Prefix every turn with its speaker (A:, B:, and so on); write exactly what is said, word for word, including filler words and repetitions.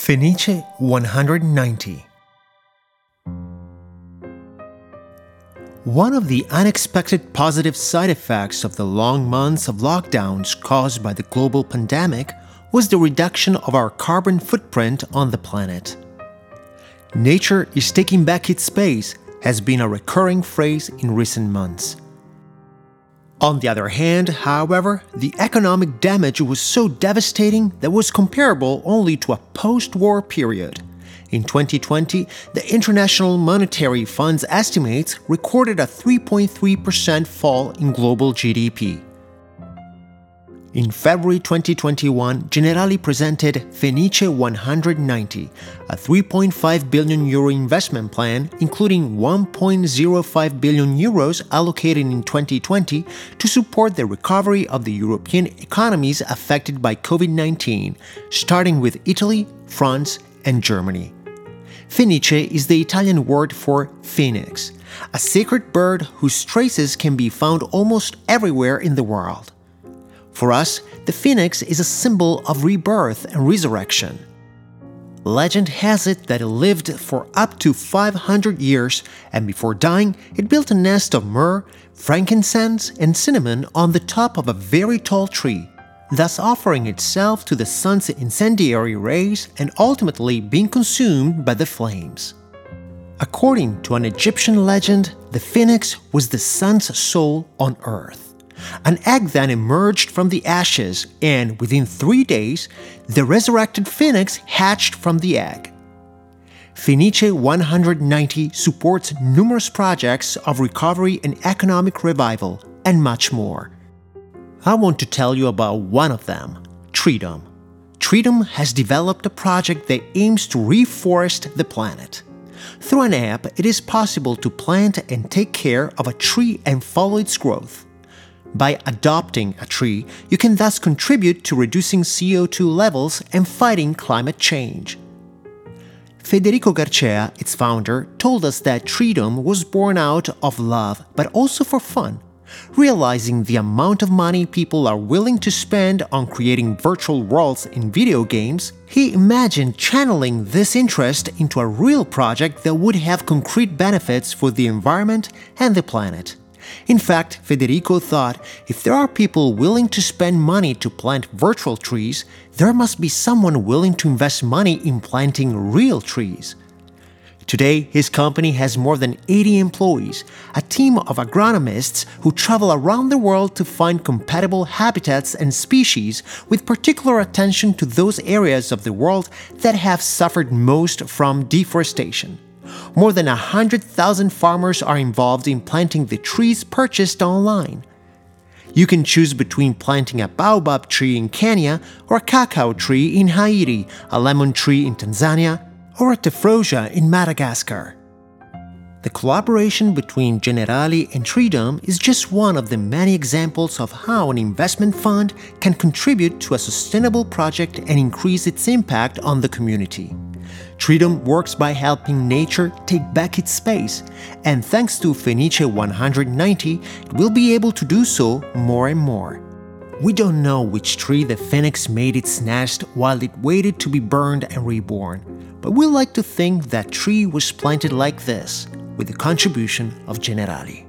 A: Fenice one hundred ninety. One of the unexpected positive side effects of the long months of lockdowns caused by the global pandemic was the reduction of our carbon footprint on the planet. "Nature is taking back its space" has been a recurring phrase in recent months. On the other hand, however, the economic damage was so devastating that was comparable only to a post-war period. In twenty twenty, the International Monetary Fund's estimates recorded a three point three percent fall in global G D P. In February twenty twenty-one, Generali presented Fenice one hundred ninety, a three point five billion euro investment plan, including one point zero five billion euros allocated in twenty twenty to support the recovery of the European economies affected by COVID nineteen, starting with Italy, France, and Germany. Fenice is the Italian word for phoenix, a sacred bird whose traces can be found almost everywhere in the world. For us, the phoenix is a symbol of rebirth and resurrection. Legend has it that it lived for up to five hundred years, and before dying, it built a nest of myrrh, frankincense, and cinnamon on the top of a very tall tree, thus offering itself to the sun's incendiary rays and ultimately being consumed by the flames. According to an Egyptian legend, the phoenix was the sun's soul on earth. An egg then emerged from the ashes, and within three days, the resurrected phoenix hatched from the egg. Fenice one hundred ninety supports numerous projects of recovery and economic revival, and much more. I want to tell you about one of them, Treedom. Treedom has developed a project that aims to reforest the planet. Through an app, it is possible to plant and take care of a tree and follow its growth. By adopting a tree, you can thus contribute to reducing C O two levels and fighting climate change. Federico Garcia, its founder, told us that Treedom was born out of love, but also for fun. Realizing the amount of money people are willing to spend on creating virtual worlds in video games, he imagined channeling this interest into a real project that would have concrete benefits for the environment and the planet. In fact, Federico thought, if there are people willing to spend money to plant virtual trees, there must be someone willing to invest money in planting real trees. Today, his company has more than eighty employees, a team of agronomists who travel around the world to find compatible habitats and species, with particular attention to those areas of the world that have suffered most from deforestation. More than one hundred thousand farmers are involved in planting the trees purchased online. You can choose between planting a baobab tree in Kenya or a cacao tree in Haiti, a lemon tree in Tanzania, or a tephrosia in Madagascar. The collaboration between Generali and Treedom is just one of the many examples of how an investment fund can contribute to a sustainable project and increase its impact on the community. Treedom works by helping nature take back its space, and thanks to Fenice one hundred ninety, it will be able to do so more and more. We don't know which tree the phoenix made its nest while it waited to be burned and reborn, but we like to think that tree was planted like this, with the contribution of Generali.